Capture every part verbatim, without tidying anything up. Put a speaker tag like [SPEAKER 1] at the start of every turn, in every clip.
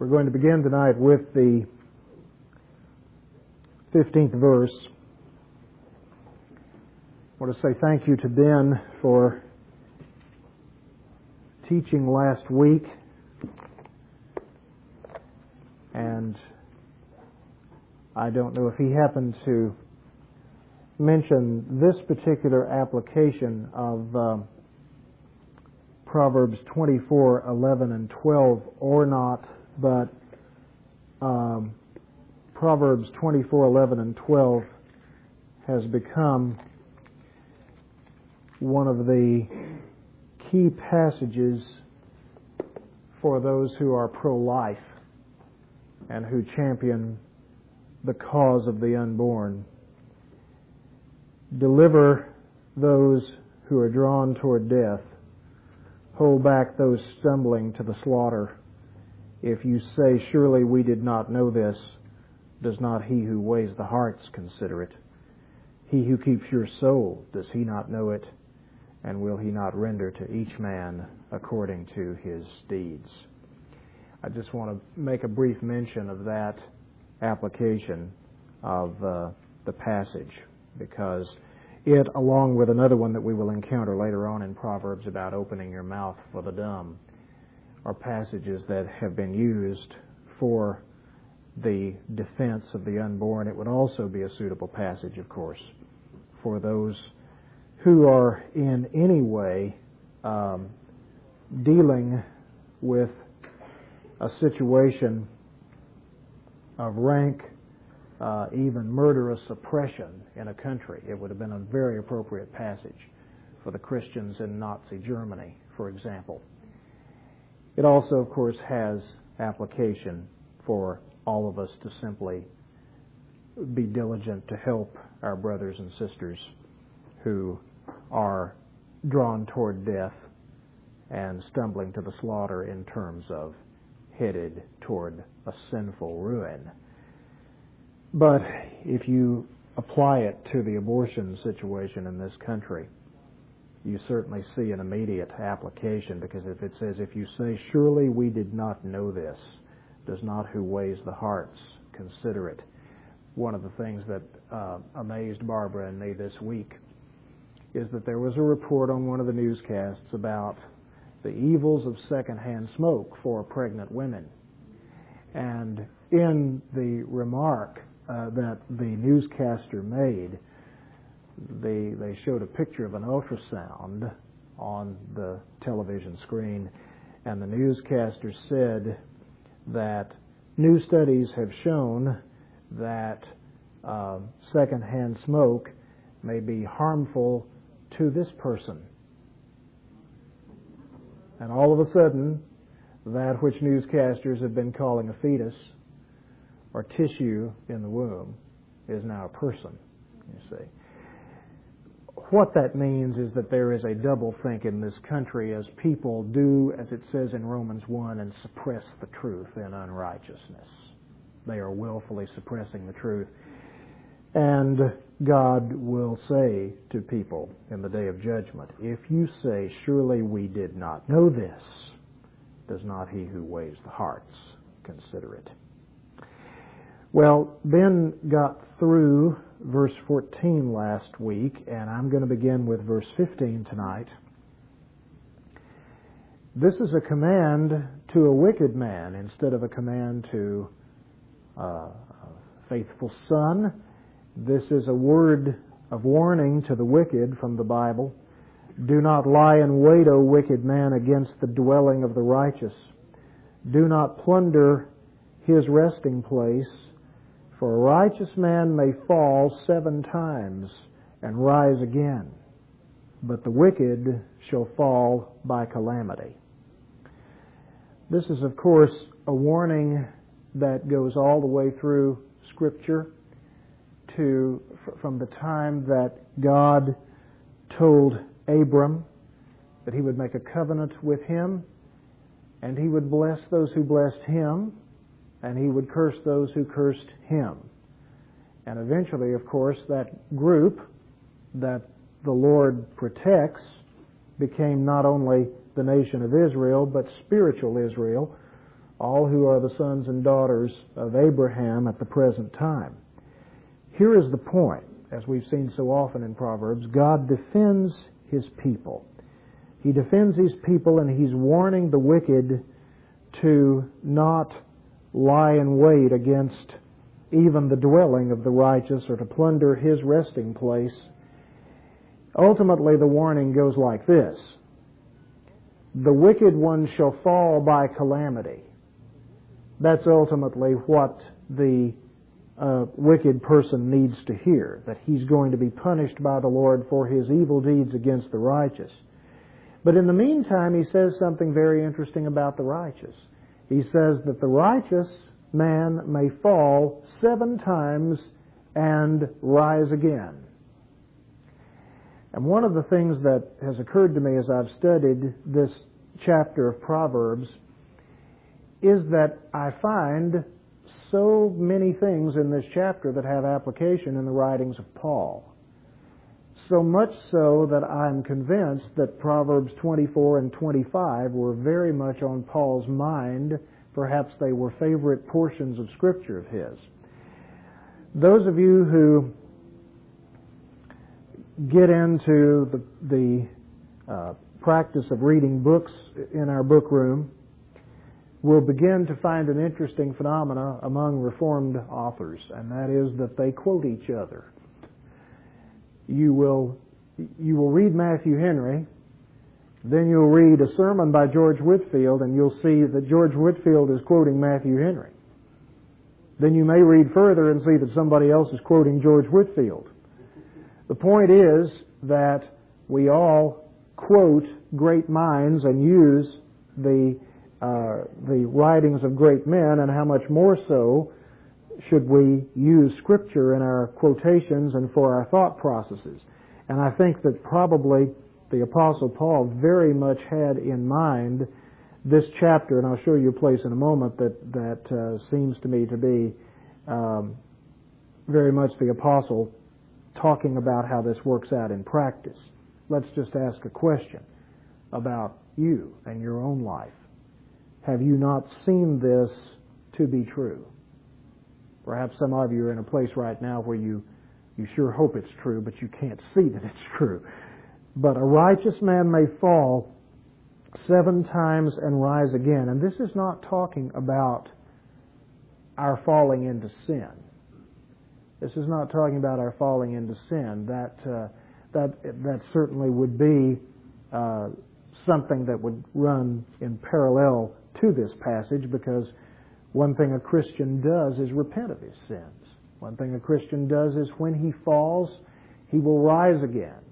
[SPEAKER 1] We're going to begin tonight with the fifteenth verse. I want to say thank you to Ben for teaching last week. And I don't know if he happened to mention this particular application of uh, Proverbs twenty-four, eleven, and twelve or not, but um, Proverbs twenty-four, eleven, and twelve has become one of the key passages for those who are pro-life and who champion the cause of the unborn. Deliver those who are drawn toward death. Hold back those stumbling to the slaughter. If you say, surely we did not know this, does not he who weighs the hearts consider it? He who keeps your soul, does he not know it? And will he not render to each man according to his deeds? I just want to make a brief mention of that application of uh, the passage, because it, along with another one that we will encounter later on in Proverbs about opening your mouth for the dumb, are passages that have been used for the defense of the unborn. It would also be a suitable passage, of course, for those who are in any way um, dealing with a situation of rank, uh, even murderous oppression in a country. It would have been a very appropriate passage for the Christians in Nazi Germany, for example. It also, of course, has application for all of us to simply be diligent to help our brothers and sisters who are drawn toward death and stumbling to the slaughter in terms of headed toward a sinful ruin. But if you apply it to the abortion situation in this country, you certainly see an immediate application, because if it says, if you say, surely we did not know this, does not who weighs the hearts consider it? One of the things that uh, amazed Barbara and me this week is that there was a report on one of the newscasts about the evils of secondhand smoke for pregnant women. And in the remark uh, that the newscaster made, they, they showed a picture of an ultrasound on the television screen, and the newscaster said that new studies have shown that uh, secondhand smoke may be harmful to this person. And all of a sudden, that which newscasters have been calling a fetus or tissue in the womb is now a person, you see. What that means is that there is a doublethink in this country as people do, as it says in Romans one, and suppress the truth in unrighteousness. They are willfully suppressing the truth. And God will say to people in the day of judgment, if you say, surely we did not know this, does not he who weighs the hearts consider it? Well, Ben got through verse fourteen last week, and I'm going to begin with verse fifteen tonight. This is a command to a wicked man instead of a command to uh, a faithful son. This is a word of warning to the wicked from the Bible. Do not lie in wait, O wicked man, against the dwelling of the righteous. Do not plunder his resting place, for a righteous man may fall seven times and rise again, but the wicked shall fall by calamity. This is, of course, a warning that goes all the way through Scripture, to from the time that God told Abram that he would make a covenant with him, and he would bless those who blessed him, and he would curse those who cursed him. And eventually, of course, that group that the Lord protects became not only the nation of Israel, but spiritual Israel, all who are the sons and daughters of Abraham at the present time. Here is the point, as we've seen so often in Proverbs, God defends His people. He defends His people, and He's warning the wicked to not lie in wait against even the dwelling of the righteous or to plunder His resting place. Ultimately, the warning goes like this: the wicked one shall fall by calamity. That's ultimately what the uh, wicked person needs to hear, that he's going to be punished by the Lord for his evil deeds against the righteous. But in the meantime, he says something very interesting about the righteous. He says that the righteous man may fall seven times and rise again. And one of the things that has occurred to me as I've studied this chapter of Proverbs is that I find so many things in this chapter that have application in the writings of Paul. So much so that I'm convinced that Proverbs twenty-four and twenty-five were very much on Paul's mind. Perhaps they were favorite portions of Scripture of his. Those of you who get into the, the uh, practice of reading books in our book room will begin to find an interesting phenomena among Reformed authors, and that is that they quote each other. You will, you will read Matthew Henry, then you'll read a sermon by George Whitefield, and you'll see that George Whitefield is quoting Matthew Henry. Then you may read further and see that somebody else is quoting George Whitefield. The point is that we all quote great minds and use the uh, the writings of great men, and how much more so should we use Scripture in our quotations and for our thought processes. And I think that probably the Apostle Paul very much had in mind this chapter, and I'll show you a place in a moment that, that uh, seems to me to be um, very much the Apostle talking about how this works out in practice. Let's just ask a question about you and your own life. Have you not seen this to be true? Perhaps some of you are in a place right now where you, you sure hope it's true, but you can't see that it's true. But a righteous man may fall seven times and rise again. And this is not talking about our falling into sin. This is not talking about our falling into sin. That uh, that that certainly would be uh, something that would run in parallel to this passage, because one thing a Christian does is repent of his sins. One thing a Christian does is when he falls, he will rise again.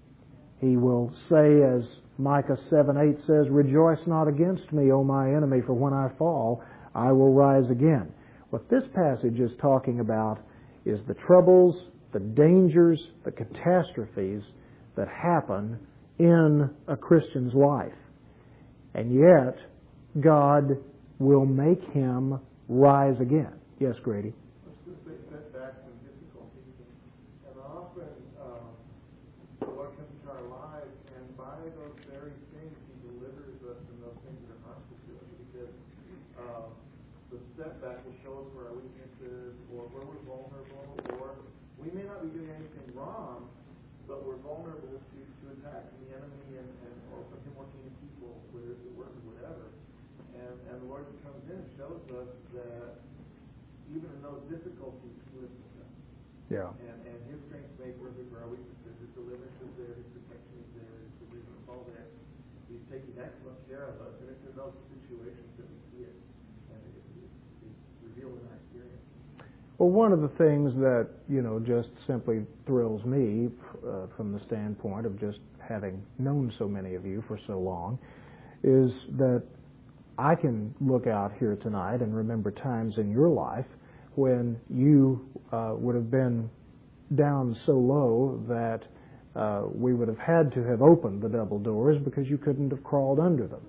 [SPEAKER 1] He will say, as Micah seven eight says, "Rejoice not against me, O my enemy, for when I fall, I will rise again." What this passage is talking about is the troubles, the dangers, the catastrophes that happen in a Christian's life. And yet, God will make him rise again. Yes, Grady?
[SPEAKER 2] Let's just say setbacks and difficulties. And often, um, the Lord comes into our lives, and by those very things, He delivers us from those things that are harmful to us. Because uh, the setback will show us where our weaknesses, or where we're vulnerable, or we may not be doing anything wrong, but we're vulnerable to, to attack from the enemy, and, and or from him working in people, whether it's at work or whatever. And, and the Lord comes in and shows us that even in those difficulties, He lives with us.
[SPEAKER 1] Yeah.
[SPEAKER 2] And, and His strength is made perfect for our weaknesses. His deliverance is there. His protection is there. His provision is all there. He's taking excellent care of us. And it's in those situations that we see it. And it, it, it's revealed in our experience.
[SPEAKER 1] Well, one of the things that, you know, just simply thrills me uh, from the standpoint of just having known so many of you for so long is that I can look out here tonight and remember times in your life when you uh, would have been down so low that uh, we would have had to have opened the double doors because you couldn't have crawled under them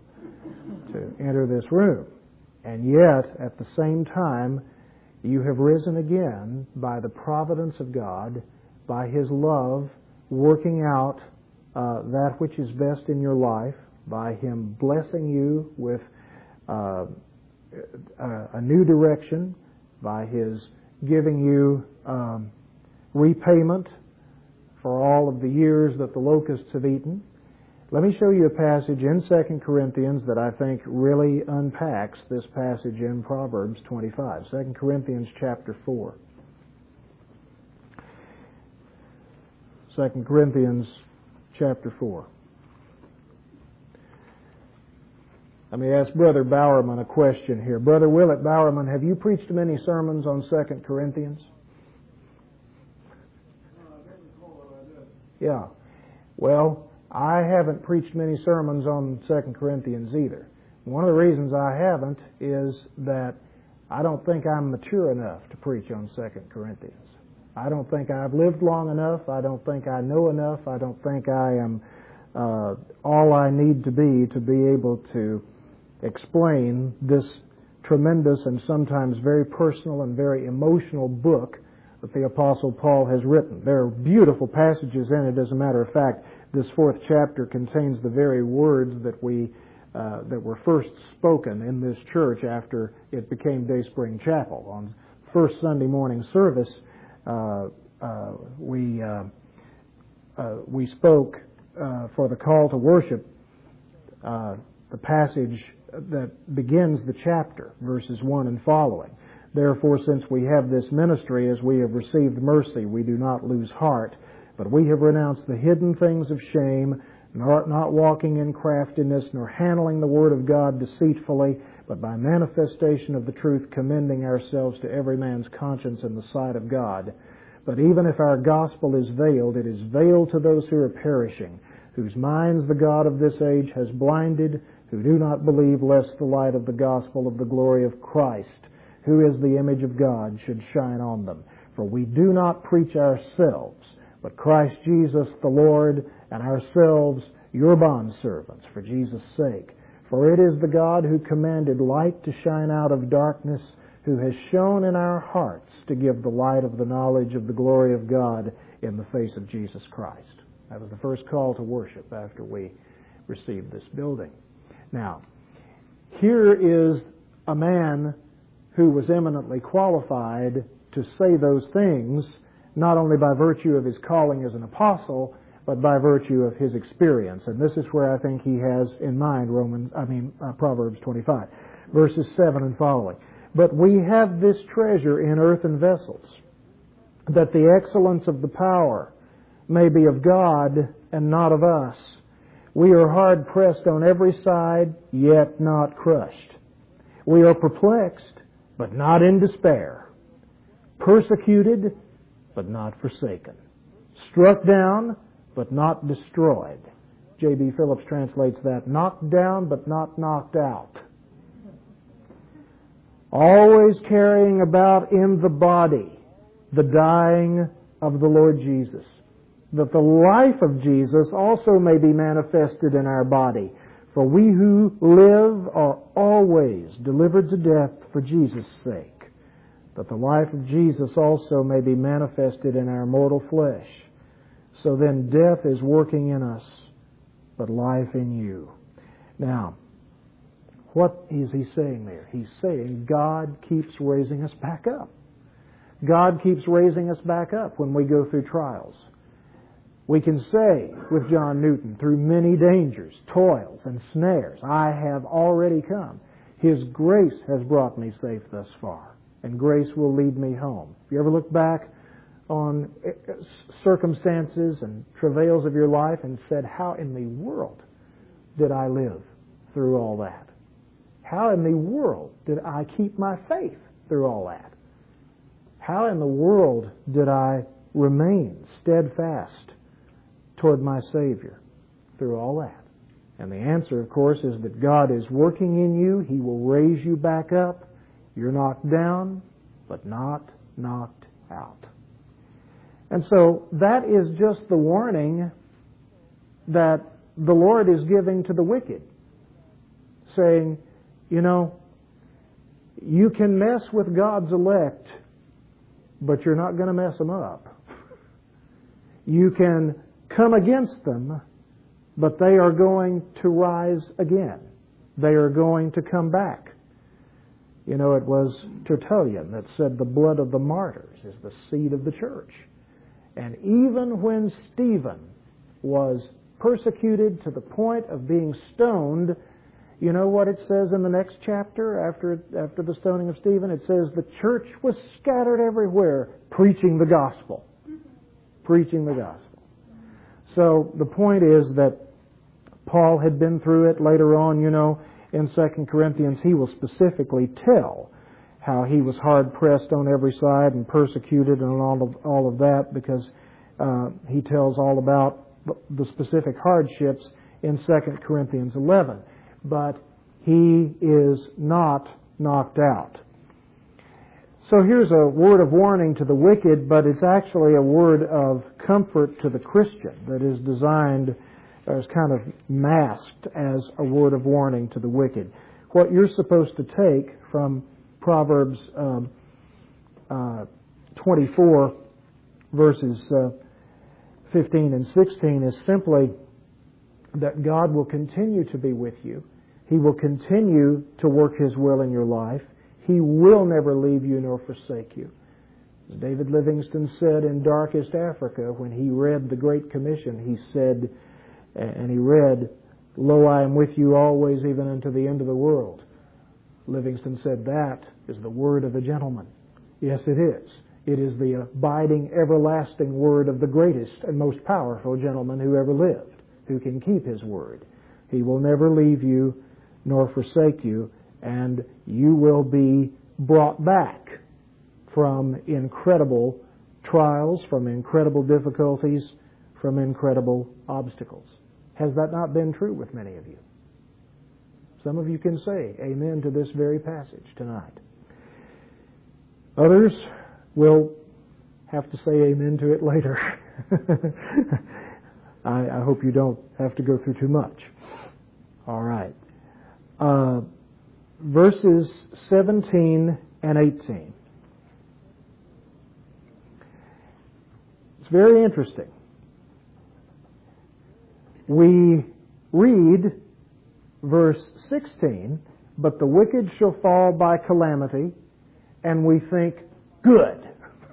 [SPEAKER 1] to enter this room. And yet, at the same time, you have risen again by the providence of God, by His love working out uh, that which is best in your life, by Him blessing you with Uh, uh, a new direction, by His giving you um, repayment for all of the years that the locusts have eaten. Let me show you a passage in Second Corinthians that I think really unpacks this passage in Proverbs twenty-five. Second Corinthians chapter four. Second Corinthians chapter four. Let me ask Brother Bowerman a question here. Brother Willett Bowerman, have you preached many sermons on Second Corinthians? Yeah. Well, I haven't preached many sermons on Second Corinthians either. One of the reasons I haven't is that I don't think I'm mature enough to preach on Second Corinthians. I don't think I've lived long enough. I don't think I know enough. I don't think I am uh, all I need to be to be able to explain this tremendous and sometimes very personal and very emotional book that the Apostle Paul has written. There are beautiful passages in it. As a matter of fact, this fourth chapter contains the very words that we uh, that were first spoken in this church after it became Dayspring Chapel. On first Sunday morning service, uh, uh, we uh, uh, we spoke uh, for the call to worship uh, the passage that begins the chapter, verses one and following. Therefore, since we have this ministry, as we have received mercy, we do not lose heart, but we have renounced the hidden things of shame, nor not walking in craftiness, nor handling the word of God deceitfully, but by manifestation of the truth, commending ourselves to every man's conscience in the sight of God. But even if our gospel is veiled, it is veiled to those who are perishing, whose minds the God of this age has blinded, who do not believe, lest the light of the gospel of the glory of Christ, who is the image of God, should shine on them. For we do not preach ourselves, but Christ Jesus the Lord, and ourselves your bondservants, for Jesus' sake. For it is the God who commanded light to shine out of darkness, who has shone in our hearts to give the light of the knowledge of the glory of God in the face of Jesus Christ. That was the first call to worship after we received this building. Now, here is a man who was eminently qualified to say those things, not only by virtue of his calling as an apostle, but by virtue of his experience. And this is where I think he has in mind Romans, I mean uh, Proverbs twenty-five, verses seven and following. But we have this treasure in earthen vessels, that the excellence of the power may be of God and not of us. We are hard pressed on every side, yet not crushed. We are perplexed, but not in despair. Persecuted, but not forsaken. Struck down, but not destroyed. J B Phillips translates that, knocked down, but not knocked out. Always carrying about in the body the dying of the Lord Jesus, that the life of Jesus also may be manifested in our body. For we who live are always delivered to death for Jesus' sake, that the life of Jesus also may be manifested in our mortal flesh. So then death is working in us, but life in you. Now, what is he saying there? He's saying God keeps raising us back up. God keeps raising us back up when we go through trials. We can say with John Newton, through many dangers, toils, and snares, I have already come. His grace has brought me safe thus far, and grace will lead me home. If you ever look back on circumstances and travails of your life and said, how in the world did I live through all that? How in the world did I keep my faith through all that? How in the world did I remain steadfast toward my Savior through all that? And the answer, of course, is that God is working in you. He will raise you back up. You're knocked down, but not knocked out. And so that is just the warning that the Lord is giving to the wicked, saying, you know, you can mess with God's elect, but you're not going to mess them up. You can come against them, but they are going to rise again. They are going to come back. You know, it was Tertullian that said the blood of the martyrs is the seed of the church. And even when Stephen was persecuted to the point of being stoned, you know what it says in the next chapter after, after the stoning of Stephen? It says the church was scattered everywhere preaching the gospel. Preaching the gospel. So the point is that Paul had been through it. Later on, you know, in Second Corinthians, he will specifically tell how he was hard-pressed on every side and persecuted and all of, all of that, because uh, he tells all about the specific hardships in Second Corinthians eleven. But he is not knocked out. So here's a word of warning to the wicked, but it's actually a word of comfort to the Christian that is designed as kind of masked as a word of warning to the wicked. What you're supposed to take from Proverbs um, uh, twenty-four, verses uh, fifteen and sixteen, is simply that God will continue to be with you. He will continue to work His will in your life. He will never leave you nor forsake you. As David Livingstone said in Darkest Africa, when he read the Great Commission, he said, and he read, "Lo, I am with you always, even unto the end of the world." Livingstone said, that is the word of a gentleman. Yes, it is. It is the abiding, everlasting word of the greatest and most powerful gentleman who ever lived, who can keep his word. He will never leave you nor forsake you, and you will be brought back from incredible trials, from incredible difficulties, from incredible obstacles. Has that not been true with many of you? Some of you can say amen to this very passage tonight. Others will have to say amen to it later. I, I hope you don't have to go through too much. All right. Uh, verses seventeen and eighteen. It's very interesting. We read verse sixteen, "But the wicked shall fall by calamity," and we think, good.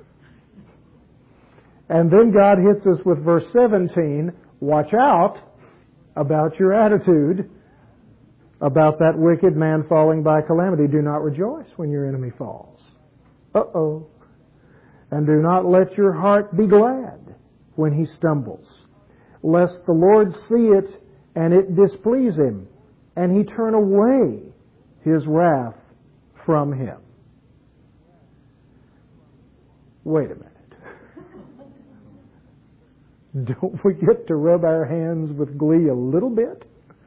[SPEAKER 1] And then God hits us with verse seventeen, "Watch out about your attitude about that wicked man falling by calamity. Do not rejoice when your enemy falls." Uh-oh. "And do not let your heart be glad when he stumbles, lest the Lord see it and it displease Him, and He turn away His wrath from him." Wait a minute. Don't we get to rub our hands with glee a little bit?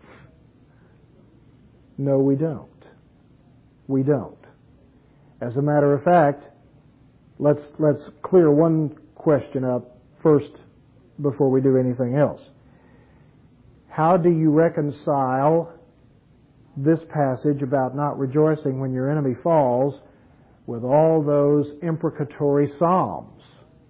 [SPEAKER 1] No, we don't. We don't. As a matter of fact, let's let's clear one question up first before we do anything else. How do you reconcile this passage about not rejoicing when your enemy falls with all those imprecatory psalms?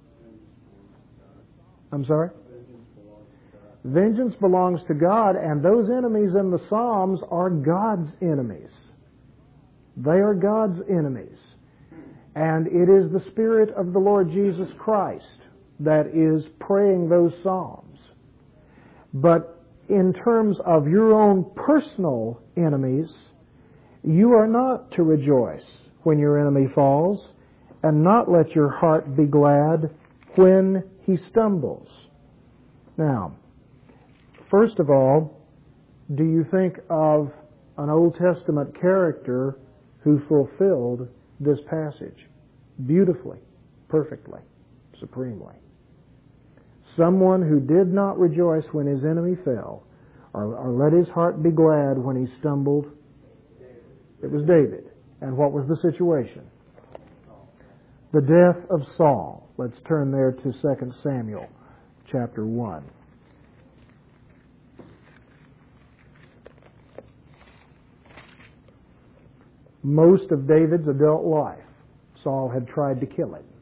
[SPEAKER 1] I'm sorry? Vengeance belongs to God, and those enemies in the Psalms are God's enemies. They are God's enemies. And it is the Spirit of the Lord Jesus Christ that is praying those psalms. But in terms of your own personal enemies, you are not to rejoice when your enemy falls, and not let your heart be glad when he stumbles. Now, first of all, do you think of an Old Testament character who fulfilled this passage beautifully, perfectly, supremely? Someone who did not rejoice when his enemy fell, or, or let his heart be glad when he stumbled. It was David. And what was the situation? The death of Saul. Let's turn there to Second Samuel chapter one. Most of David's adult life, Saul had tried to kill him.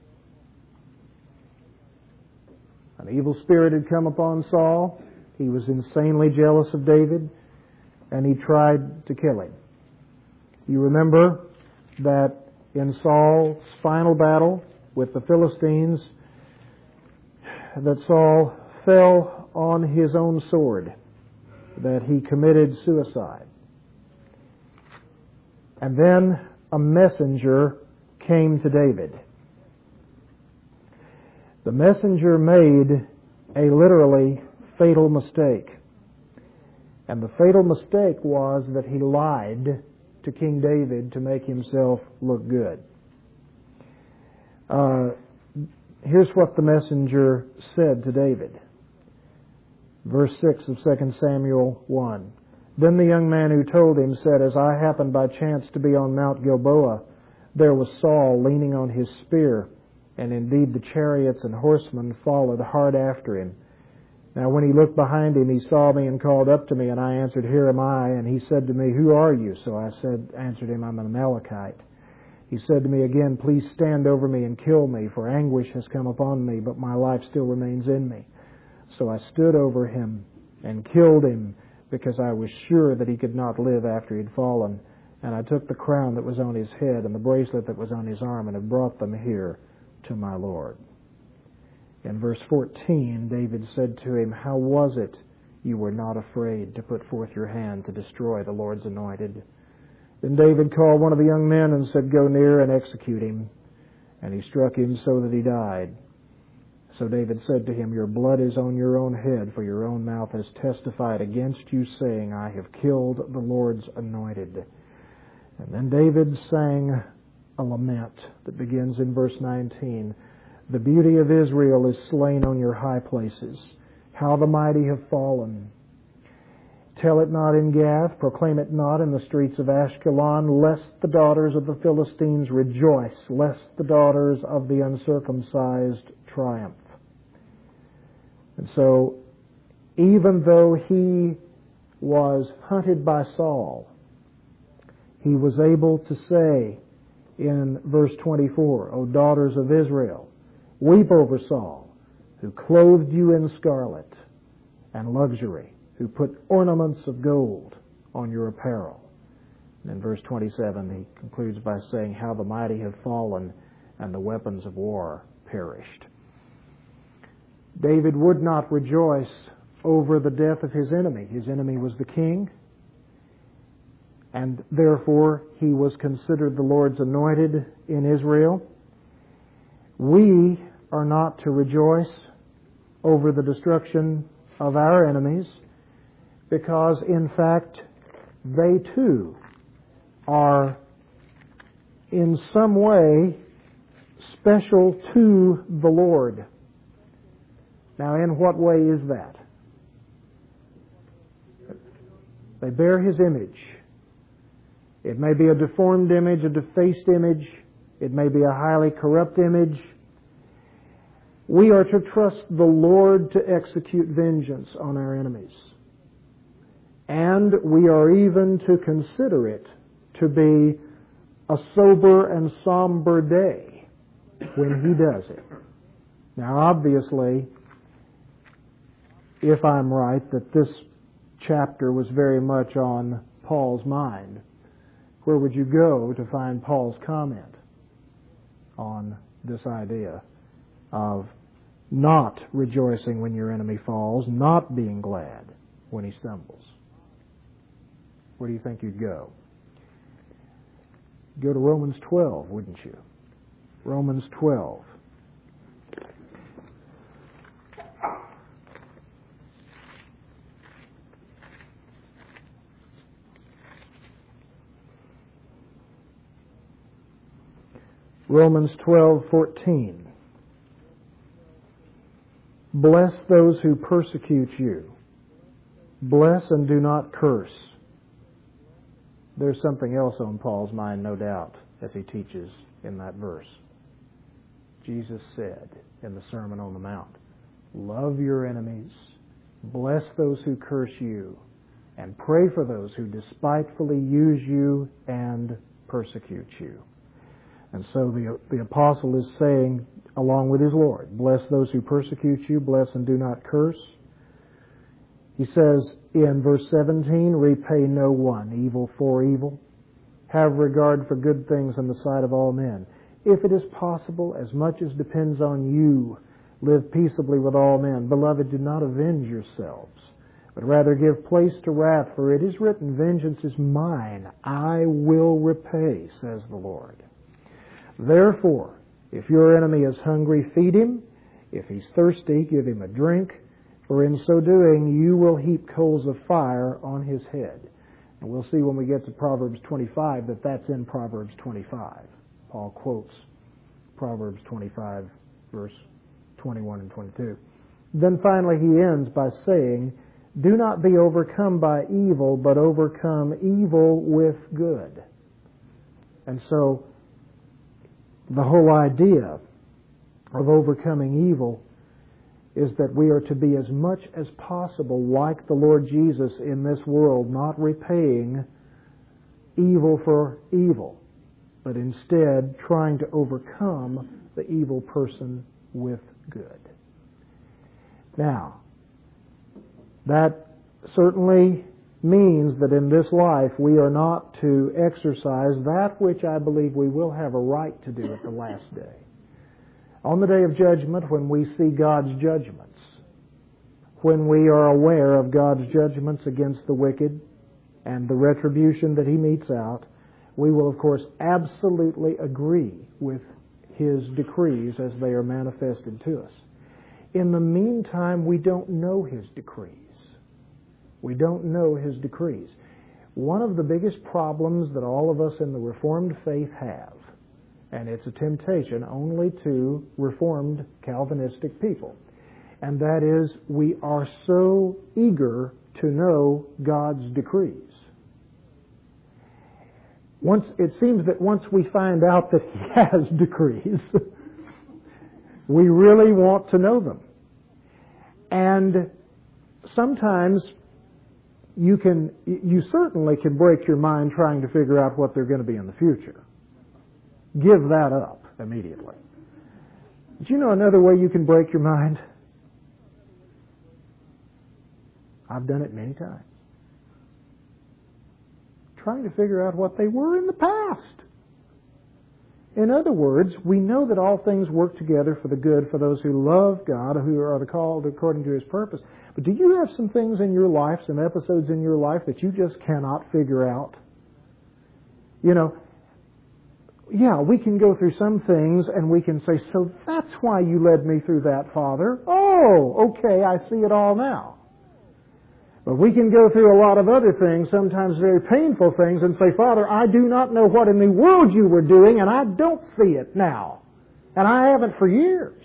[SPEAKER 1] An evil spirit had come upon Saul. He was insanely jealous of David, and he tried to kill him. You remember that in Saul's final battle with the Philistines, that Saul fell on his own sword, that he committed suicide. And then a messenger came to David. The messenger made a literally fatal mistake. And the fatal mistake was that he lied to King David to make himself look good. Uh, here's what the messenger said to David. Verse six of Second Samuel one. Then the young man who told him said, As I happened by chance to be on Mount Gilboa, there was Saul leaning on his spear, and indeed the chariots and horsemen followed hard after him. Now when he looked behind him, he saw me and called up to me, and I answered, Here am I. And he said to me, Who are you? So I said, answered him, I'm an Amalekite. He said to me again, Please stand over me and kill me, for anguish has come upon me, but my life still remains in me. So I stood over him and killed him, because I was sure that he could not live after he had fallen. And I took the crown that was on his head and the bracelet that was on his arm, and have brought them here to my Lord. In verse fourteen, David said to him, How was it you were not afraid to put forth your hand to destroy the Lord's anointed? Then David called one of the young men and said, Go near and execute him. And he struck him so that he died. So David said to him, Your blood is on your own head, for your own mouth has testified against you, saying, I have killed the Lord's anointed. And then David sang a lament that begins in verse nineteen. The beauty of Israel is slain on your high places. How the mighty have fallen. Tell it not in Gath, proclaim it not in the streets of Ashkelon, lest the daughters of the Philistines rejoice, lest the daughters of the uncircumcised triumph. And so, even though he was hunted by Saul, he was able to say in verse twenty-four, O daughters of Israel, weep over Saul, who clothed you in scarlet and luxury, who put ornaments of gold on your apparel. And in verse twenty-seven, he concludes by saying, How the mighty have fallen, and the weapons of war perished. David would not rejoice over the death of his enemy. His enemy was the king, and therefore he was considered the Lord's anointed in Israel. We are not to rejoice over the destruction of our enemies, because in fact they too are in some way special to the Lord. Now, in what way is that? They bear His image. It may be a deformed image, a defaced image. It may be a highly corrupt image. We are to trust the Lord to execute vengeance on our enemies. And we are even to consider it to be a sober and somber day when He does it. Now, obviously, if I'm right, that this chapter was very much on Paul's mind, where would you go to find Paul's comment on this idea of not rejoicing when your enemy falls, not being glad when he stumbles? Where do you think you'd go? Go to Romans twelve, wouldn't you? Romans twelve. Romans twelve fourteen. Bless those who persecute you. Bless and do not curse. There's something else on Paul's mind, no doubt, as he teaches in that verse. Jesus said in the Sermon on the Mount, love your enemies, bless those who curse you, and pray for those who despitefully use you and persecute you. And so the, the apostle is saying, along with his Lord, bless those who persecute you, bless and do not curse. He says in verse seventeen, repay no one evil for evil. have regard for good things in the sight of all men. If it is possible, as much as depends on you, live peaceably with all men. Beloved, do not avenge yourselves, but rather give place to wrath, for it is written, vengeance is mine, I will repay, says the Lord. Therefore, if your enemy is hungry, feed him. If he's thirsty, give him a drink. For in so doing, you will heap coals of fire on his head. And we'll see when we get to Proverbs twenty-five that that's in Proverbs twenty-five. Paul quotes Proverbs twenty-five, verse twenty-one and twenty-two. Then finally he ends by saying, do not be overcome by evil, but overcome evil with good. And so, the whole idea of overcoming evil is that we are to be as much as possible like the Lord Jesus in this world, not repaying evil for evil, but instead trying to overcome the evil person with good. Now, that certainly means that in this life we are not to exercise that which I believe we will have a right to do at the last day. On the day of judgment, when we see God's judgments, when we are aware of God's judgments against the wicked and the retribution that He metes out, we will, of course, absolutely agree with His decrees as they are manifested to us. In the meantime, we don't know His decrees. We don't know His decrees. One of the biggest problems that all of us in the Reformed faith have, and it's a temptation only to Reformed Calvinistic people, and that is we are so eager to know God's decrees. Once it seems that once we find out that He has decrees, we really want to know them. And sometimes you can, you certainly can break your mind trying to figure out what they're going to be in the future. Give that up immediately. Do you know another way you can break your mind? I've done it many times. Trying to figure out what they were in the past. In other words, we know that all things work together for the good for those who love God, who are called according to His purpose. But do you have some things in your life, some episodes in your life that you just cannot figure out? You know, yeah, we can go through some things and we can say, so that's why you led me through that, Father. Oh, okay, I see it all now. But we can go through a lot of other things, sometimes very painful things, and say, Father, I do not know what in the world you were doing, and I don't see it now. And I haven't for years.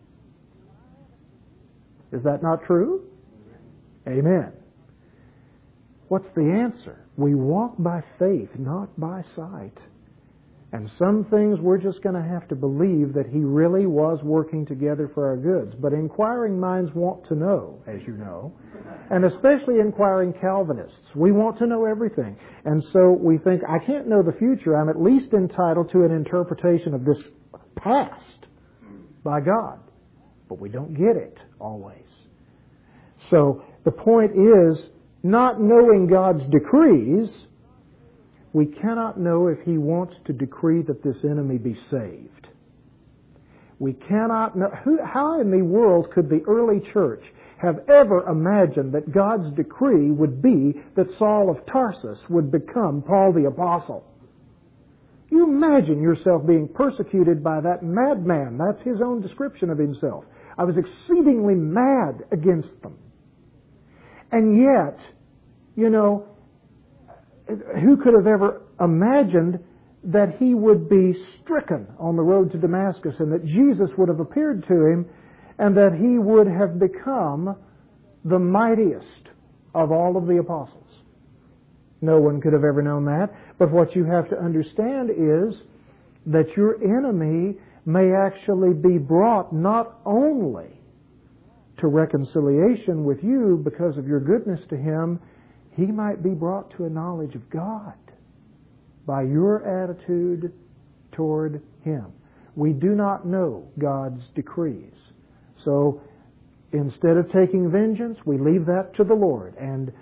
[SPEAKER 1] Is that not true? Amen. What's the answer? We walk by faith, not by sight. And some things we're just going to have to believe that He really was working together for our goods. But inquiring minds want to know, as you know, and especially inquiring Calvinists. We want to know everything. And so we think, I can't know the future. I'm at least entitled to an interpretation of this past by God. But we don't get it always. So the point is, not knowing God's decrees, we cannot know if He wants to decree that this enemy be saved. We cannot know. Who, how in the world could the early church have ever imagined that God's decree would be that Saul of Tarsus would become Paul the Apostle? You imagine yourself being persecuted by that madman. That's his own description of himself. I was exceedingly mad against them. And yet, you know, who could have ever imagined that he would be stricken on the road to Damascus and that Jesus would have appeared to him and that he would have become the mightiest of all of the apostles? No one could have ever known that. But what you have to understand is that your enemy may actually be brought not only to reconciliation with you because of your goodness to him, he might be brought to a knowledge of God by your attitude toward him. We do not know God's decrees. So instead of taking vengeance, we leave that to the Lord. And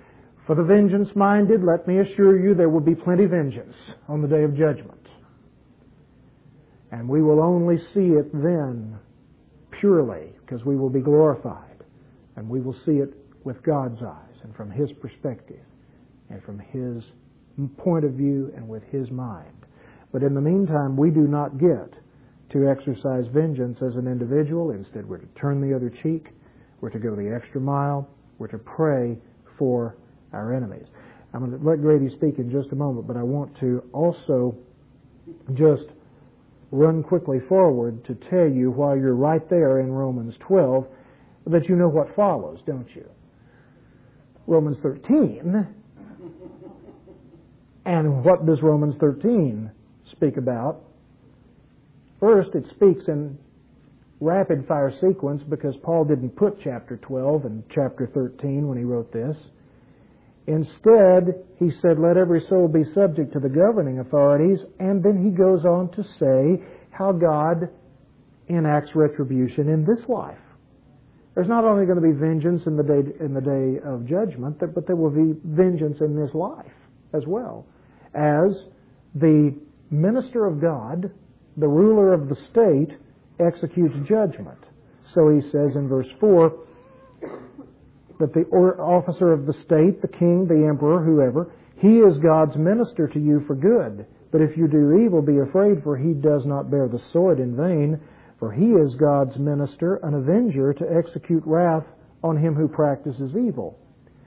[SPEAKER 1] For the vengeance-minded, let me assure you, there will be plenty vengeance on the day of judgment. And we will only see it then purely, because we will be glorified. And we will see it with God's eyes and from His perspective and from His point of view and with His mind. But in the meantime, we do not get to exercise vengeance as an individual. Instead, we're to turn the other cheek. We're to go the extra mile. We're to pray for our enemies. I'm going to let Grady speak in just a moment, but I want to also just run quickly forward to tell you, while you're right there in Romans twelve, that you know what follows, don't you? Romans thirteen. And what does Romans thirteen speak about? First, it speaks in rapid fire sequence because Paul didn't put chapter twelve and chapter thirteen when he wrote this. Instead, he said, let every soul be subject to the governing authorities, and then he goes on to say how God enacts retribution in this life. There's not only going to be vengeance in the day, in the day of judgment, but there will be vengeance in this life as well. As the minister of God, the ruler of the state, executes judgment. So he says in verse four, that the officer of the state, the king, the emperor, whoever, he is God's minister to you for good. But if you do evil, be afraid, for he does not bear the sword in vain, for he is God's minister, an avenger to execute wrath on him who practices evil.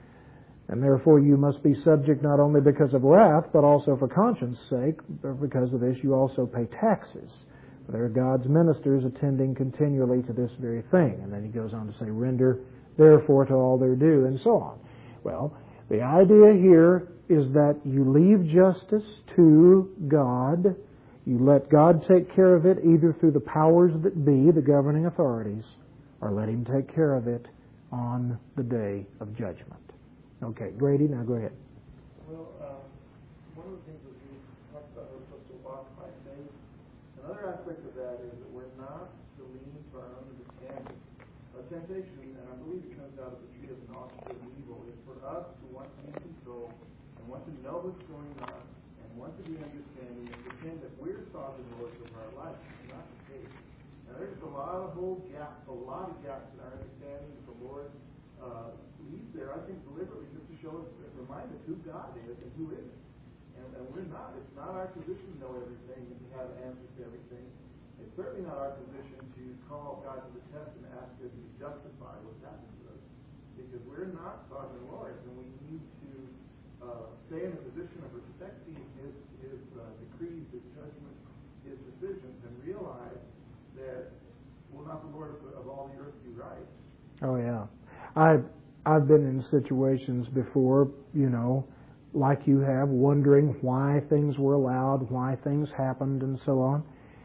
[SPEAKER 1] And therefore you must be subject not only because of wrath, but also for conscience sake. Because of this you also pay taxes. For they are God's ministers attending continually to this very thing. And then he goes on to say, render therefore to all their due, and so on. Well, the idea here is that you leave justice to God. You let God take care of it either through the powers that be, the governing authorities, or let Him take care of it on the day of judgment. Okay, Grady, now go ahead.
[SPEAKER 2] Well, um, one of the things that we talked about was supposed to walk by faith. Another aspect of that is that we're not to lean to our own understanding. A temptation, and I believe it comes out of the tree of knowledge of evil, is for us to want to be in control and want to know what's going on and want to be understanding and pretend that we're sovereign lords of our life. It's not the case. And there's a lot of whole gaps, a lot of gaps in our understanding that the Lord uh, leaves there, I think, deliberately just to show us, remind us who God is and who isn't. And, and we're not. It's not our position to know everything and to have answers to everything. It's certainly not our position to call God to the test and ask Him to justify what's happened to us, because we're not sovereign lords, and we need to uh, stay in a position of respecting His His uh, decrees, His judgments, His decisions, and realize that we're not the Lord of, of all the earth to be right.
[SPEAKER 1] Oh yeah, I've I've been in situations before, you know, like you have, wondering why things were allowed, why things happened, and so on.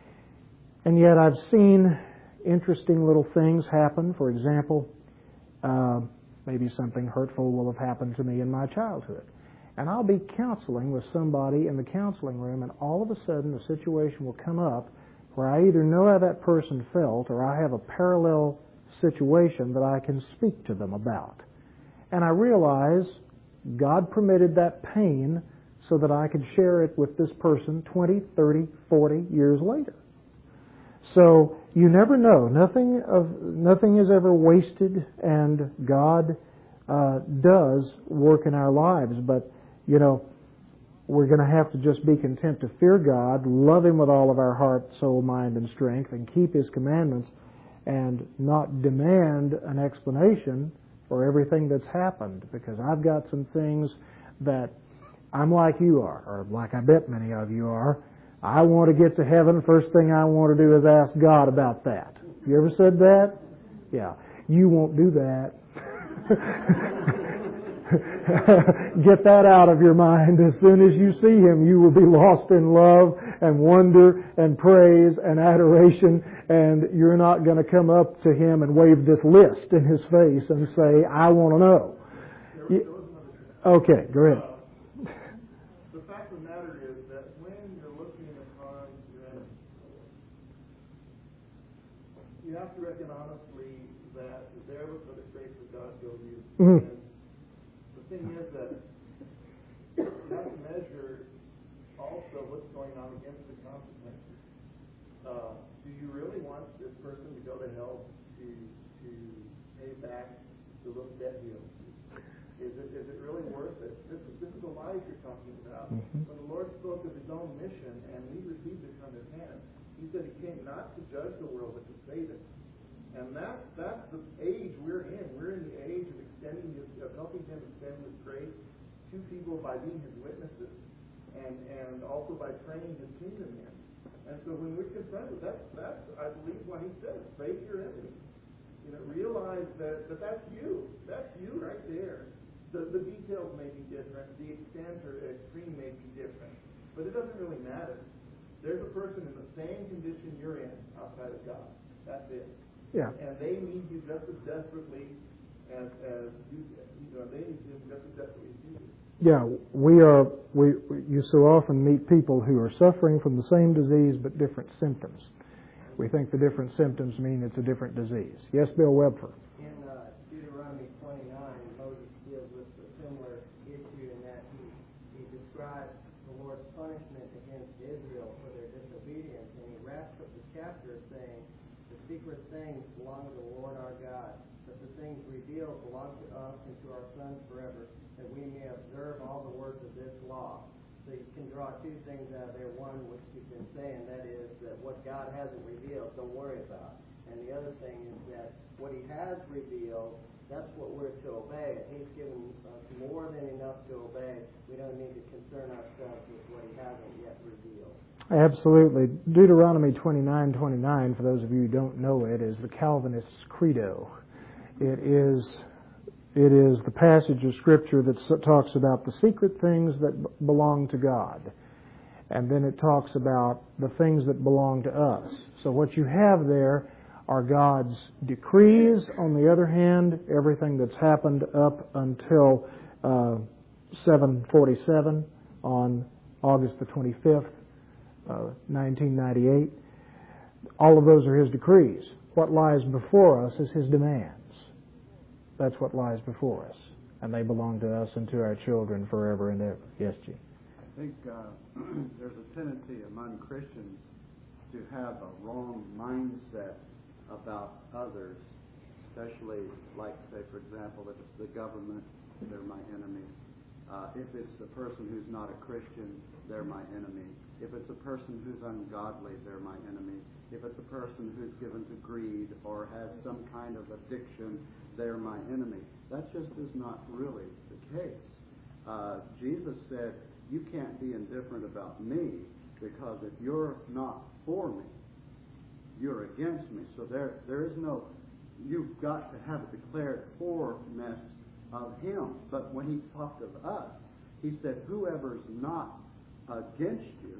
[SPEAKER 1] And yet I've seen interesting little things happen. For example, uh, maybe something hurtful will have happened to me in my childhood. And I'll be counseling with somebody in the counseling room, and all of a sudden a situation will come up where I either know how that person felt or I have a parallel situation that I can speak to them about. And I realize God permitted that pain so that I could share it with this person twenty, thirty, forty years later. So you never know. Nothing of nothing is ever wasted, and God uh, does work in our lives. But, you know, we're going to have to just be content to fear God, love Him with all of our heart, soul, mind, and strength, and keep His commandments, and not demand an explanation for everything that's happened. Because I've got some things that I'm like you are, or like I bet many of you are. I want to get to heaven. First thing I want to do is ask God about that. You ever said that? Yeah. You won't do that. Get that out of your mind. As soon as you see Him, you will be lost in love and wonder and praise and adoration, and you're not going to come up to Him and wave this list in His face and say, I want to know. You, okay, go ahead.
[SPEAKER 2] The fact of the matter is that when you're looking upon your enemy, you have to reckon honestly that there was for the grace of God go you.
[SPEAKER 1] Mm-hmm.
[SPEAKER 2] And the thing is that you have to measure also what's going on against the consequences. Uh, do you really want this person to go to hell to to pay back the little debt he owes you? Is it is it really worth it? This is this is the life you're talking about.
[SPEAKER 1] Mm-hmm.
[SPEAKER 2] When the Lord spoke of His own mission and we received it from His hand, He said He came not to judge the world but to save it. And that's that's the age we're in. We're in the age of extending His, of helping Him extend His grace to people by being His witnesses, and and also by praying His kingdom in. And so when we're confronted, that's that's I believe what He says: face your enemy. You know, realize that, that that's you. That's you right there. The the details may be different. The extent or extreme may be different, but it doesn't really matter. There's a person in the same condition you're in outside of God. That's it.
[SPEAKER 1] Yeah.
[SPEAKER 2] And they need you just as desperately as, as you, you know, they need you just as desperately as you do.
[SPEAKER 1] Yeah, we are, we, you so often meet people who are suffering from the same disease but different symptoms. We think the different symptoms mean it's a different disease. Yes, Bill Webfer.
[SPEAKER 3] In uh, Deuteronomy twenty-nine, Moses deals with a similar issue in that he, he describes the Lord's punishment against Israel for their disobedience, and he wraps up the chapter saying, the secret things belong to the Lord our God, but the things revealed belong to us and to our sons forever, that we may observe all the words of this law. So you can draw two things out of there. One, which you've been saying, that is that what God hasn't revealed, don't worry about. And the other thing is that what He has revealed, that's what we're to obey. And He's given us more than enough to obey. We don't need to concern ourselves with what He hasn't yet revealed.
[SPEAKER 1] Absolutely. Deuteronomy twenty-nine twenty-nine, for those of you who don't know it, is the Calvinist's credo. It is it is the passage of Scripture that talks about the secret things that b- belong to God. And then it talks about the things that belong to us. So what you have there are God's decrees. On the other hand, everything that's happened up until uh, seven forty-seven on August the twenty-fifth, Uh, nineteen ninety-eight. All of those are His decrees. What lies before us is His demands. That's what lies before us. And they belong to us and to our children forever and ever. Yes, G.
[SPEAKER 4] I think uh, there's a tendency among Christians to have a wrong mindset about others, especially, like, say, for example, if it's the government, they're my enemy. Uh, if it's the person who's not a Christian, they're my enemy. If it's a person who's ungodly, they're my enemy. If it's a person who's given to greed or has some kind of addiction, they're my enemy. That just is not really the case. Uh, Jesus said, you can't be indifferent about me, because if you're not for me, you're against me. So there, there is no, you've got to have a declared forness of Him. But when He talked of us, He said, whoever's not against you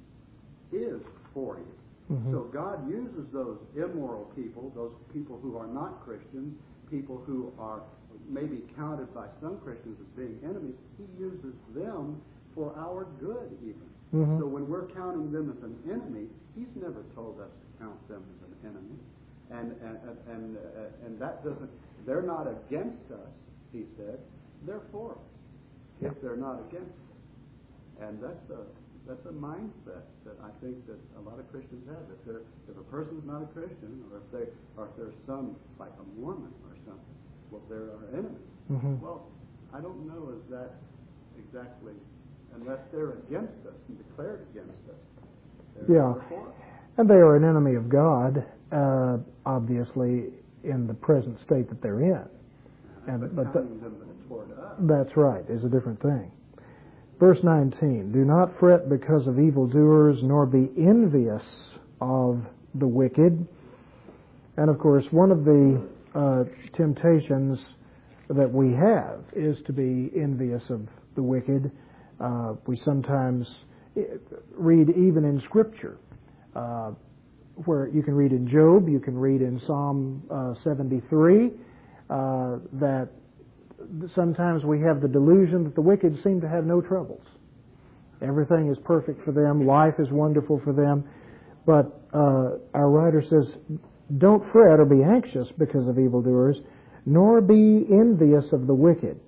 [SPEAKER 4] is for you. Mm-hmm. So God uses those immoral people, those people who are not Christians, people who are maybe counted by some Christians as being enemies. He uses them for our good even. Mm-hmm. So when we're counting them as an enemy, He's never told us to count them as an enemy. And and and, uh, and that doesn't, they're not against us, He said, they're for us, if they're not against us. And that's a that's a mindset that I think that a lot of Christians have. If they're if a person's not a Christian, or if they or if there's some, like a Mormon or something, well, they're our enemy. Mm-hmm. Well, I don't know is that exactly, unless they're against us and declared against us.
[SPEAKER 1] Yeah, and they are an enemy of God, uh, obviously, in the present state that they're in.
[SPEAKER 4] And but but counting the, them toward us.
[SPEAKER 1] That's right, is a different thing. Verse nineteen, do not fret because of evildoers, nor be envious of the wicked. And of course, one of the uh, temptations that we have is to be envious of the wicked. Uh, we sometimes read even in Scripture, uh, where you can read in Job, you can read in Psalm uh, seventy-three, uh, that sometimes we have the delusion that the wicked seem to have no troubles. Everything is perfect for them. Life is wonderful for them. But uh, our writer says, don't fret or be anxious because of evildoers, nor be envious of the wicked.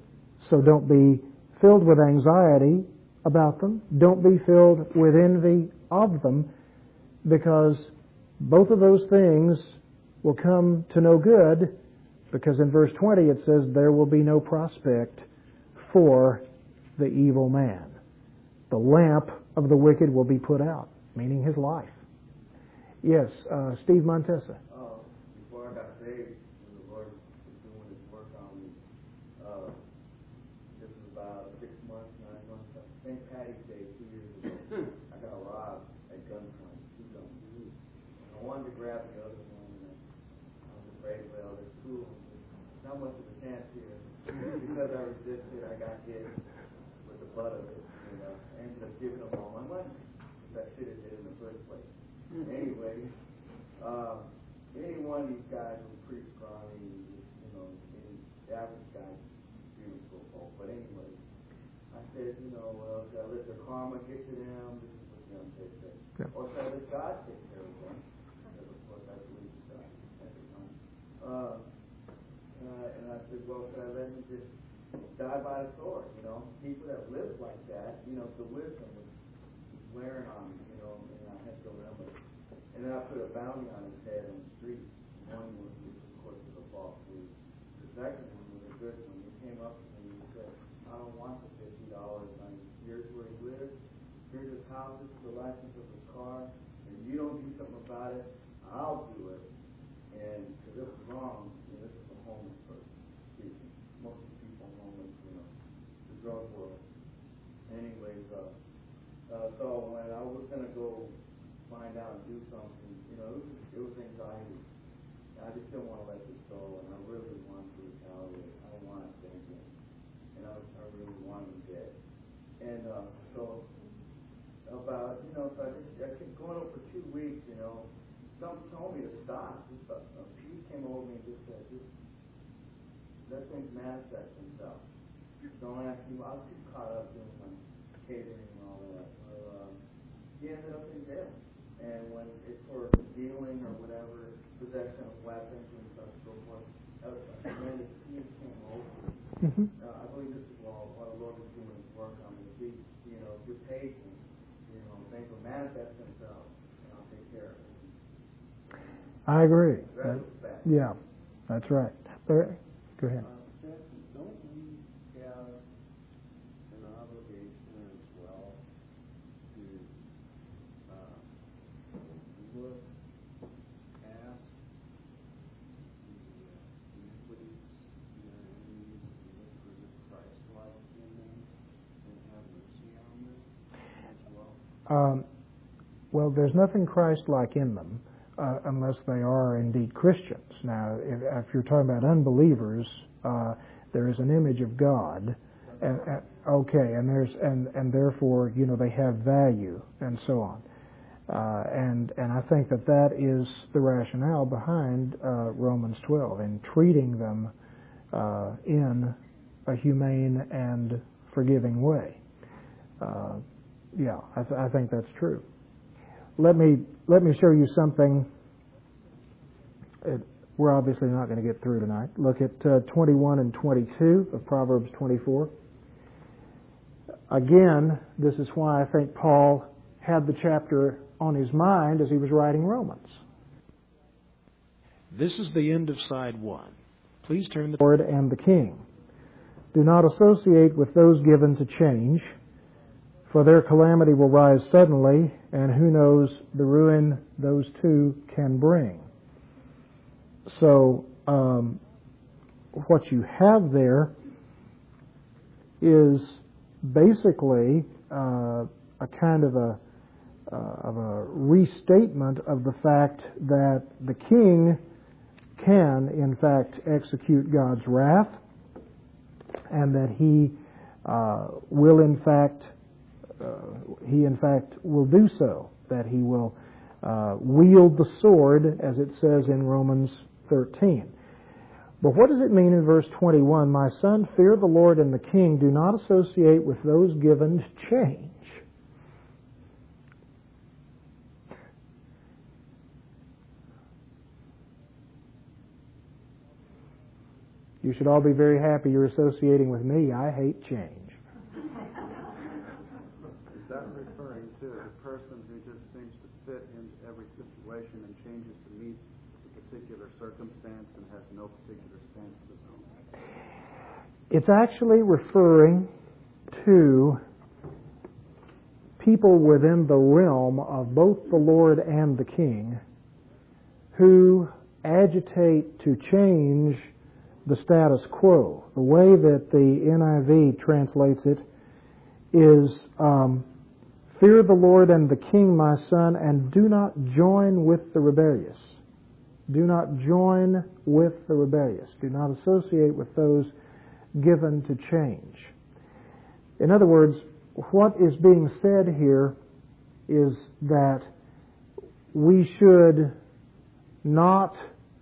[SPEAKER 1] So don't be filled with anxiety about them. Don't be filled with envy of them, because both of those things will come to no good, because in verse twenty it says there will be no prospect for the evil man. The lamp of the wicked will be put out, meaning his life. Yes, uh, Steve Montessa.
[SPEAKER 5] Uh, before I got saved, when the Lord was doing His work on me, uh, this was about six months, nine months, Saint Patty's Day, two years ago. I got robbed at gunpoint, two guns. I wanted to grab the other one, and I was afraid, well, there's two of them. Not much of a chance here. Because I resisted, I got hit with the butt of it, and uh, I ended up giving them all my money, which I should have did in the first place. Anyway, uh, any one of these guys was pretty scrawny, you know, any average guy, beautiful folk. But anyway, I said, you know, well, should I let their karma get to them? This is what John said. Yeah. Or should I let God take care of them? Because of course I believe in God at the time. Uh, and, I, and I said, well, should I let him just die by the sword? You know, people that lived like that, you know, the wisdom was wearing on me, you know, and I had to remember. And then I put a bounty on his head on the street. One was, which of course was a false belief. The second one was a good one. He came up to me and he said, I don't want the fifty dollars. I mean, here's where he lives. Here's his house. This is the license of his car. And if you don't do something about it, I'll do it. And because it was wrong, you know, this is a homeless person speaking. Most of the people homeless, you know, the drug world. Anyways, uh, uh, so when I was going to go find out and do something, you know, it was, it was anxiety. I just didn't want to let this go, and I really wanted to retaliate. I don't want to think it. And I, I really wanted him dead. And uh, so about, you know, so I just I kept going over for two weeks, you know. Something told me to stop. Just a, a peace came over me and just said, just let things manifest themselves. Don't ask me. I was too caught up in my catering and all that. So, uh, he ended up in jail. And when it's for dealing or whatever, possession of weapons and stuff, so forth, a tremendous peace came over. Mm-hmm. Uh, I believe this is what, what the Lord was doing His work on me. Be, you know, if you're patient, you know, things will manifest themselves, and I'll take care of it.
[SPEAKER 1] I agree. That, yeah, that's right. Larry, go ahead.
[SPEAKER 4] Uh, don't we have an obligation as well to uh, look past the uh, iniquities in our enemies and look for the Christ-like in them and have mercy on them as well?
[SPEAKER 1] Um, well, there's nothing Christ-like in them uh, unless they are indeed Christians. Now, if, if you're talking about unbelievers, uh, there is an image of God, and, and okay, and there's and and therefore, you know, they have value and so on. Uh, and and I think that that is the rationale behind uh, Romans twelve, in treating them uh, in a humane and forgiving way. Uh, yeah, I, th- I think that's true. Let me let me show you something. It, we're obviously not going to get through tonight. Look at uh, twenty-one and twenty-two of Proverbs twenty-four. Again, this is why I think Paul had the chapter on his mind as he was writing Romans.
[SPEAKER 6] This is the end of side one. Please turn the
[SPEAKER 1] Lord and the King. Do not associate with those given to change, for their calamity will rise suddenly, and who knows the ruin those two can bring. So, um, what you have there is basically uh, a kind of a uh, of a restatement of the fact that the king can, in fact, execute God's wrath, and that he uh, will, in fact, uh, he in fact will do so. That he will uh, wield the sword, as it says in Romans thirteen. But what does it mean in verse twenty-one? My son, fear the Lord and the King. Do not associate with those given to change. You should all be very happy you're associating with me. I hate change.
[SPEAKER 4] Is that referring to a person who just seems to fit into every situation and changes to meet a particular circumstance and has no particular stance of his own?
[SPEAKER 1] It's actually referring to people within the realm of both the Lord and the King who agitate to change the status quo. The way that the N I V translates it is, um, fear the Lord and the King, my son, and do not join with the rebellious. Do not join with the rebellious. Do not associate with those given to change. In other words, what is being said here is that we should not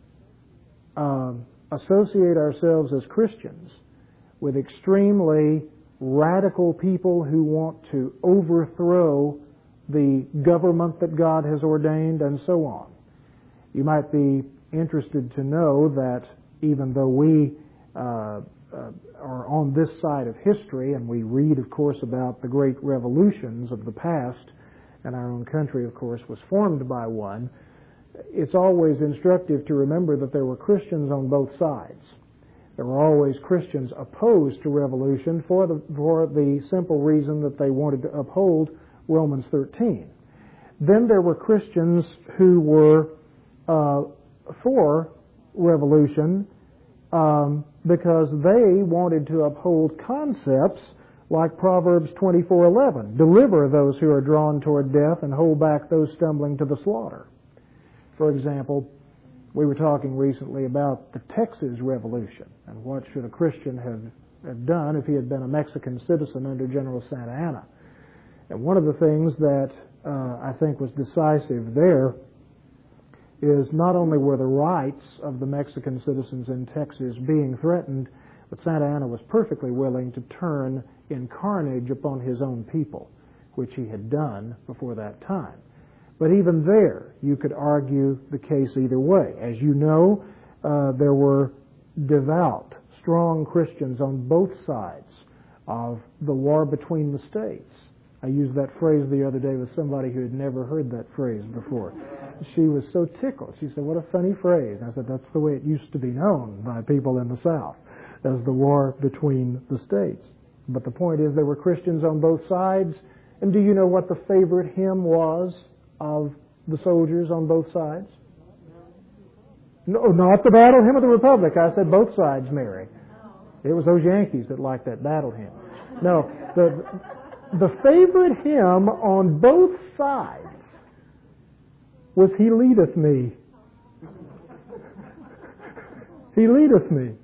[SPEAKER 1] um, associate ourselves as Christians with extremely radical people who want to overthrow the government that God has ordained and so on. You might be interested to know that even though we uh, uh, are on this side of history, and we read, of course, about the great revolutions of the past, and our own country, of course, was formed by one, it's always instructive to remember that there were Christians on both sides. There were always Christians opposed to revolution for the, for the simple reason that they wanted to uphold Romans thirteen. Then there were Christians who were uh, for revolution um, because they wanted to uphold concepts like Proverbs twenty-four eleven, deliver those who are drawn toward death and hold back those stumbling to the slaughter. For example, we were talking recently about the Texas Revolution and what should a Christian have, have done if he had been a Mexican citizen under General Santa Anna. And one of the things that uh, I think was decisive there is not only were the rights of the Mexican citizens in Texas being threatened, but Santa Anna was perfectly willing to turn in carnage upon his own people, which he had done before that time. But even there, you could argue the case either way. As you know, uh, there were devout, strong Christians on both sides of the war between the states. I used that phrase the other day with somebody who had never heard that phrase before. She was so tickled. She said, "What a funny phrase." I said, "That's the way it used to be known by people in the South, as the war between the states." But the point is there were Christians on both sides. And do you know what the favorite hymn was of the soldiers on both sides? No, not the Battle Hymn of the Republic. I said both sides, Mary. It was those Yankees that liked that battle hymn. No, the the favorite hymn on both sides was "He Leadeth Me." He leadeth me.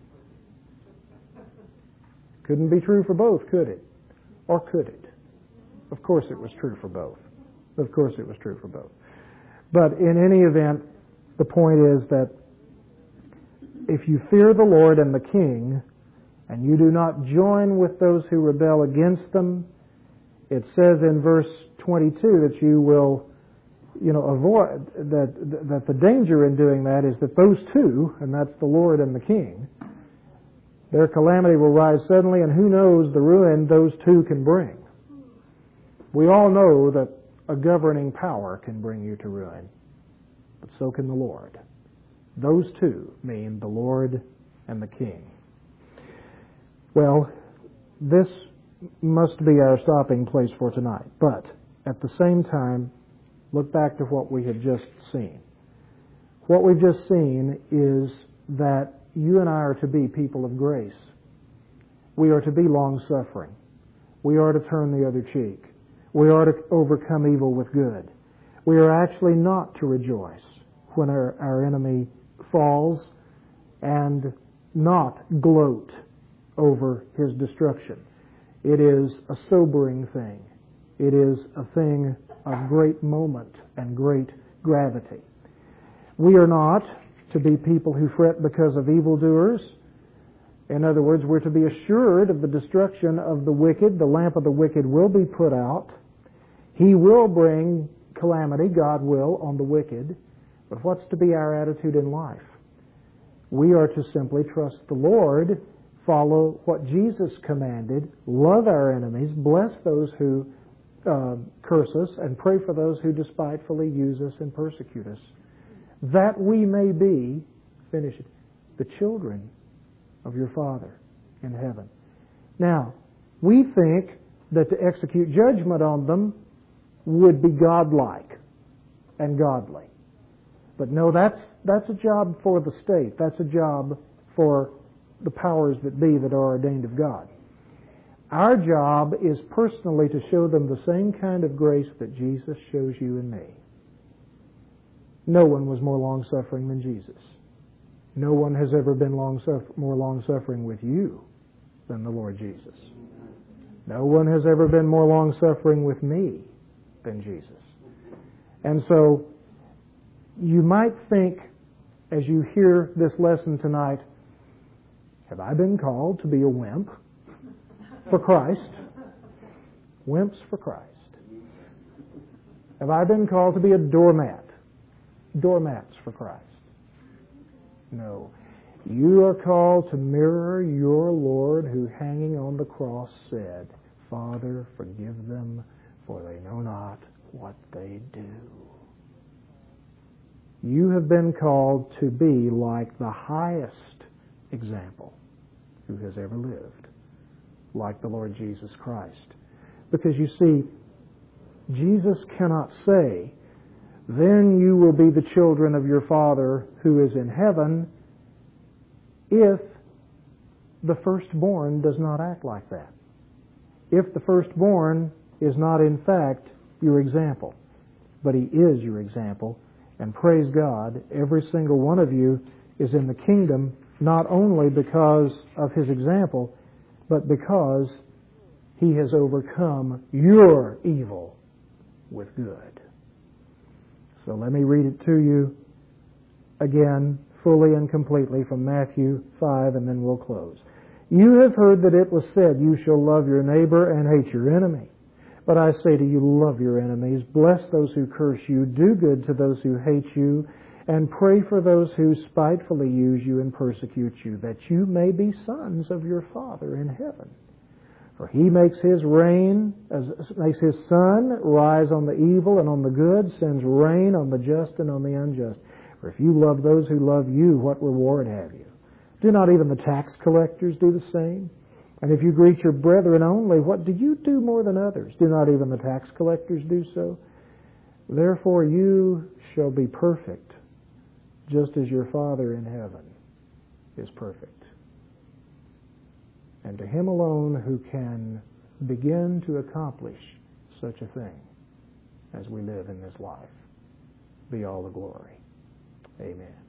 [SPEAKER 1] Couldn't be true for both, could it? Or could it? Of course it was true for both. Of course it was true for both. But in any event, the point is that if you fear the Lord and the King, and you do not join with those who rebel against them, it says in verse twenty-two that you will, you know, avoid, that, that the danger in doing that is that those two, and that's the Lord and the King, their calamity will rise suddenly, and who knows the ruin those two can bring. We all know that a governing power can bring you to ruin, but so can the Lord. Those two mean the Lord and the King. Well, this must be our stopping place for tonight, but at the same time, look back to what we had just seen. What we've just seen is that you and I are to be people of grace. We are to be long-suffering. We are to turn the other cheek. We are to overcome evil with good. We are actually not to rejoice when our, our enemy falls and not gloat over his destruction. It is a sobering thing. It is a thing of great moment and great gravity. We are not to be people who fret because of evildoers. In other words, we're to be assured of the destruction of the wicked. The lamp of the wicked will be put out. He will bring calamity, God will, on the wicked. But what's to be our attitude in life? We are to simply trust the Lord, follow what Jesus commanded, love our enemies, bless those who uh, curse us, and pray for those who despitefully use us and persecute us, that we may be, finish it, the children of your Father in heaven. Now, we think that to execute judgment on them would be godlike and godly. But no, that's that's a job for the state. That's a job for the powers that be that are ordained of God. Our job is personally to show them the same kind of grace that Jesus shows you and me. No one was more long-suffering than Jesus. No one has ever been long suffer- more long-suffering with you than the Lord Jesus. No one has ever been more long-suffering with me than Jesus. And so, you might think, as you hear this lesson tonight, have I been called to be a wimp for Christ? Wimps for Christ. Have I been called to be a doormat? Doormats for Christ. No. You are called to mirror your Lord, who hanging on the cross said, Father, forgive them, for they know not what they do. You have been called to be like the highest example who has ever lived, like the Lord Jesus Christ. Because you see, Jesus cannot say, then you will be the children of your Father who is in heaven, if the firstborn does not act like that. If the firstborn is not in fact your example. But he is your example, and praise God, every single one of you is in the kingdom not only because of his example, but because he has overcome your evil with good. So let me read it to you again, fully and completely, from Matthew five, and then we'll close. You have heard that it was said, you shall love your neighbor and hate your enemy. But I say to you, love your enemies, bless those who curse you, do good to those who hate you, and pray for those who spitefully use you and persecute you, that you may be sons of your Father in heaven. For he makes his rain, as makes his sun rise on the evil and on the good, sends rain on the just and on the unjust. For if you love those who love you, what reward have you? Do not even the tax collectors do the same? And if you greet your brethren only, what do you do more than others? Do not even the tax collectors do so? Therefore you shall be perfect, just as your Father in heaven is perfect. And to him alone who can begin to accomplish such a thing as we live in this life, be all the glory. Amen.